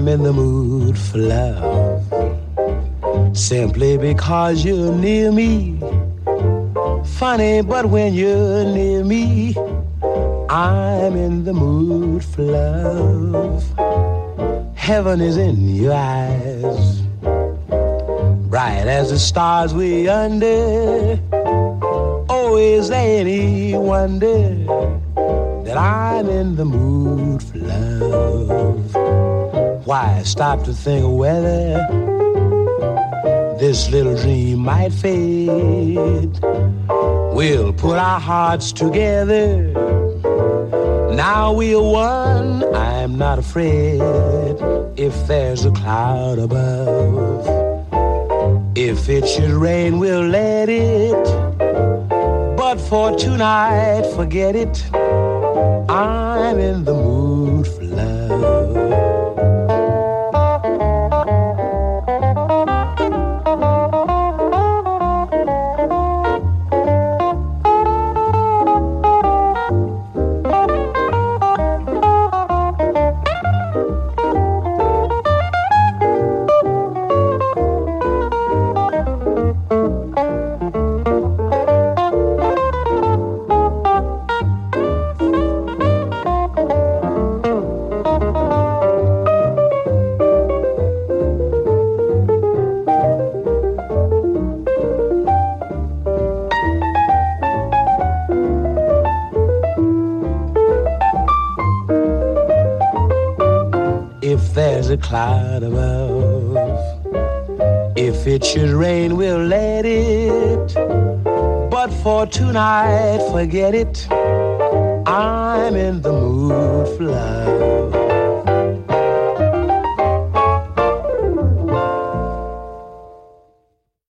I'm in the mood for love. Simply because you're near me. Funny, but when you're near me, I'm in the mood for love. Heaven is in your eyes, bright as the stars we under. Oh, is there any wonder that I'm in the mood for love? Why stop to think of whether this little dream might fade? We'll put our hearts together. Now we are one, I'm not afraid. If there's a cloud above, if it should rain, we'll let it. But for tonight, forget it. I'm in the mood for love. If there's a cloud above, if it should rain, we'll let it. But for tonight, forget it. I'm in the mood for love.